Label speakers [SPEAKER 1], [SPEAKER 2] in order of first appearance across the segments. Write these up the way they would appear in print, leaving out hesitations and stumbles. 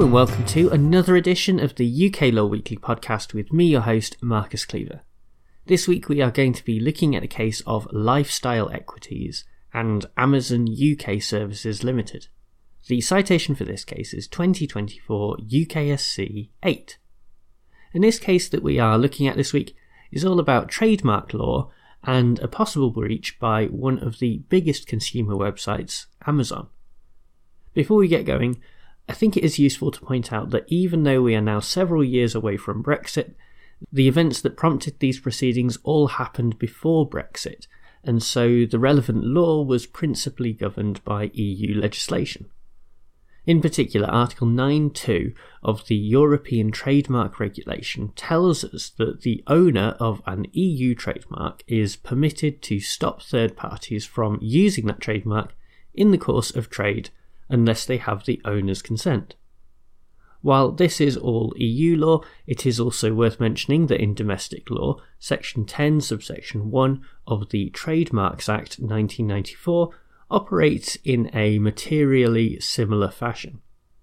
[SPEAKER 1] and welcome to another edition of the UK Law Weekly podcast with me, your host, Marcus Cleaver. This week we are going to be looking at a case of Lifestyle Equities and Amazon UK Services Limited. The citation for this case is 2024 UKSC 8. And this case that we are looking at this week is all about trademark law and a possible breach by one of the biggest consumer websites, Amazon. Before we get going, I think it is useful to point out that even though we are now several years away from Brexit, the events that prompted these proceedings all happened before Brexit, and so the relevant law was principally governed by EU legislation. In particular, Article 9.2 of the European Trademark Regulation tells us that the owner of an EU trademark is permitted to stop third parties from using that trademark in the course of trade unless they have the owner's consent. While this is all EU law, it is also worth mentioning that in domestic law, Section 10, subsection 1 of the Trademarks Act 1994 operates in a materially similar fashion.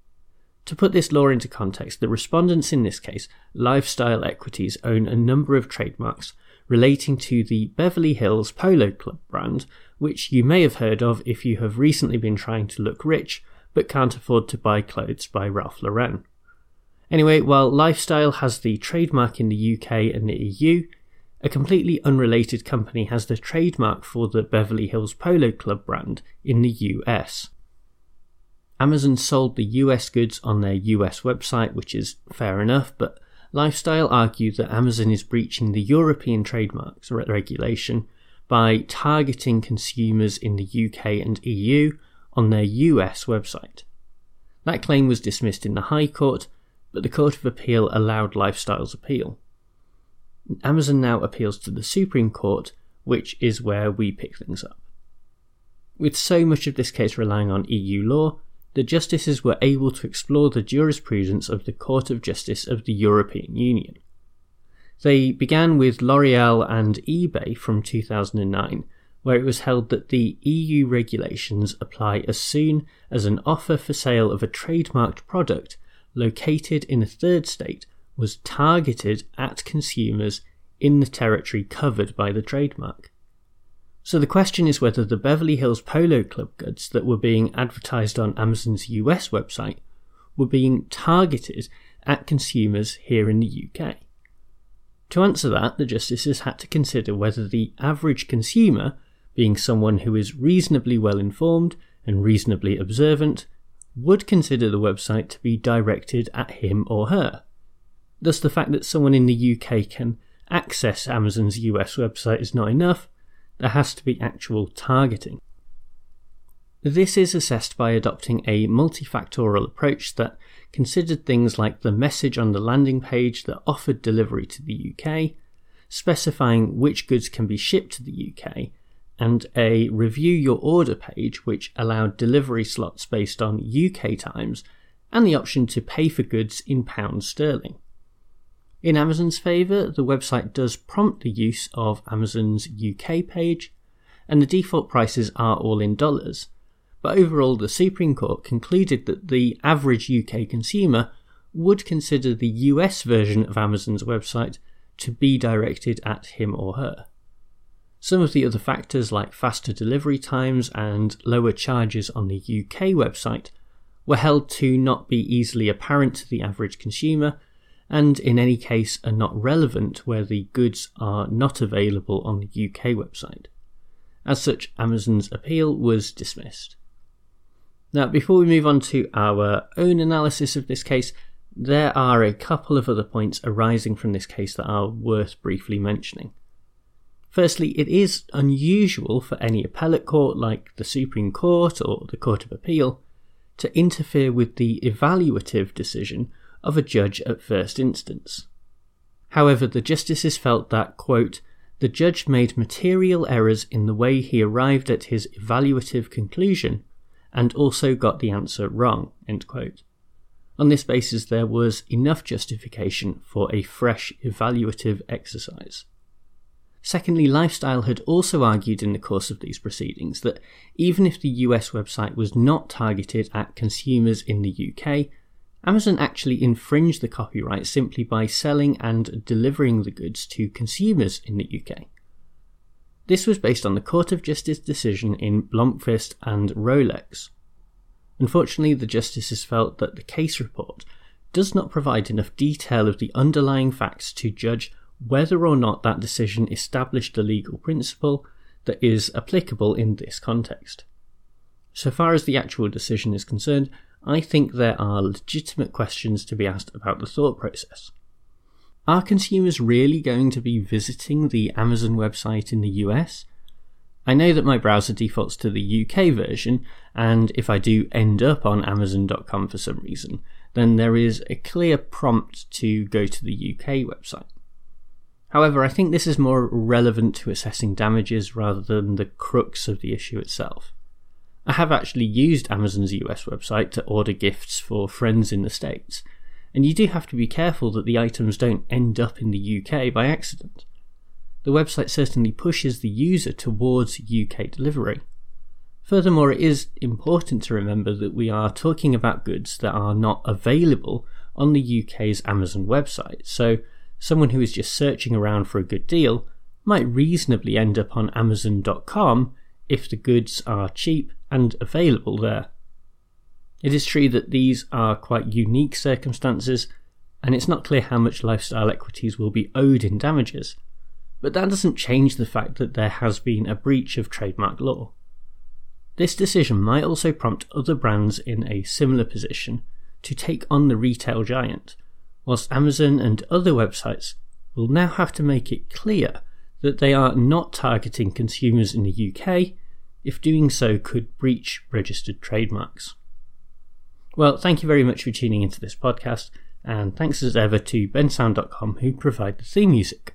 [SPEAKER 1] To put this law into context, the respondents in this case, Lifestyle Equities, own a number of trademarks relating to the Beverly Hills Polo Club brand, which you may have heard of if you have recently been trying to look rich but can't afford to buy clothes by Ralph Lauren. Anyway, while Lifestyle has the trademark in the UK and the EU, a completely unrelated company has the trademark for the Beverly Hills Polo Club brand in the US. Amazon sold the US goods on their US website, which is fair enough, but Lifestyle argued that Amazon is breaching the European trademarks regulation by targeting consumers in the UK and EU on their US website. That claim was dismissed in the High Court, but the Court of Appeal allowed Lifestyle's appeal. Amazon now appeals to the Supreme Court, which is where we pick things up. With so much of this case relying on EU law, the justices were able to explore the jurisprudence of the Court of Justice of the European Union. They began with L'Oreal and eBay from 2009, where it was held that the EU regulations apply as soon as an offer for sale of a trademarked product located in a third state was targeted at consumers in the territory covered by the trademark. So the question is whether the Beverly Hills Polo Club goods that were being advertised on Amazon's US website were being targeted at consumers here in the UK. To answer that, the justices had to consider whether the average consumer, being someone who is reasonably well informed and reasonably observant, would consider the website to be directed at him or her. Thus, the fact that someone in the UK can access Amazon's US website is not enough. There has to be actual targeting. This is assessed by adopting a multifactorial approach that considered things like the message on the landing page that offered delivery to the UK, specifying which goods can be shipped to the UK, and a review your order page which allowed delivery slots based on UK times and the option to pay for goods in pounds sterling. In Amazon's favour, the website does prompt the use of Amazon's UK page, and the default prices are all in dollars, but overall the Supreme Court concluded that the average UK consumer would consider the US version of Amazon's website to be directed at him or her. Some of the other factors like faster delivery times and lower charges on the UK website were held to not be easily apparent to the average consumer, and in any case are not relevant where the goods are not available on the UK website. As such, Amazon's appeal was dismissed. Now, before we move on to our own analysis of this case, there are a couple of other points arising from this case that are worth briefly mentioning. Firstly, it is unusual for any appellate court like the Supreme Court or the Court of Appeal to interfere with the evaluative decision of a judge at first instance. However, the justices felt that, quote, the judge made material errors in the way he arrived at his evaluative conclusion and also got the answer wrong, end quote. On this basis, there was enough justification for a fresh evaluative exercise. Secondly, Lifestyle had also argued in the course of these proceedings that even if the US website was not targeted at consumers in the UK, Amazon actually infringed the copyright simply by selling and delivering the goods to consumers in the UK. This was based on the Court of Justice decision in Blomqvist and Rolex. Unfortunately, the justices felt that the case report does not provide enough detail of the underlying facts to judge whether or not that decision established a legal principle that is applicable in this context. So far as the actual decision is concerned, I think there are legitimate questions to be asked about the thought process. Are consumers really going to be visiting the Amazon website in the US? I know that my browser defaults to the UK version, and if I do end up on Amazon.com for some reason, then there is a clear prompt to go to the UK website. However, I think this is more relevant to assessing damages rather than the crux of the issue itself. I have actually used Amazon's US website to order gifts for friends in the States, and you do have to be careful that the items don't end up in the UK by accident. The website certainly pushes the user towards UK delivery. Furthermore, it is important to remember that we are talking about goods that are not available on the UK's Amazon website, so someone who is just searching around for a good deal might reasonably end up on Amazon.com if the goods are cheap and available there. It is true that these are quite unique circumstances, and it's not clear how much Lifestyle Equities will be owed in damages, but that doesn't change the fact that there has been a breach of trademark law. This decision might also prompt other brands in a similar position to take on the retail giant, whilst Amazon and other websites will now have to make it clear that they are not targeting consumers in the UK, if doing so could breach registered trademarks. Well, thank you very much for tuning into this podcast, and thanks as ever to bensound.com who provide the theme music.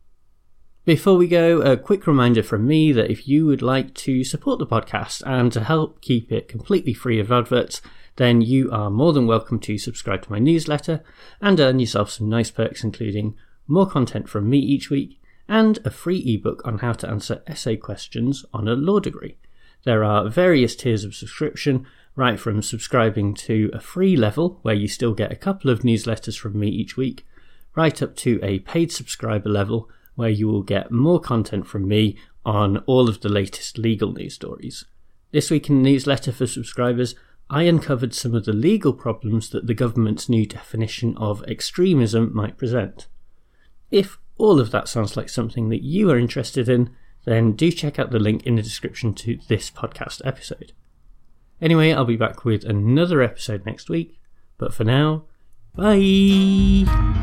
[SPEAKER 1] Before we go, a quick reminder from me that if you would like to support the podcast and to help keep it completely free of adverts, then you are more than welcome to subscribe to my newsletter and earn yourself some nice perks, including more content from me each week and a free ebook on how to answer essay questions on a law degree. There are various tiers of subscription, right from subscribing to a free level where you still get a couple of newsletters from me each week, right up to a paid subscriber level where you will get more content from me on all of the latest legal news stories. This week in the newsletter for subscribers, I uncovered some of the legal problems that the government's new definition of extremism might present. If all of that sounds like something that you are interested in, then do check out the link in the description to this podcast episode. Anyway, I'll be back with another episode next week, but for now, bye!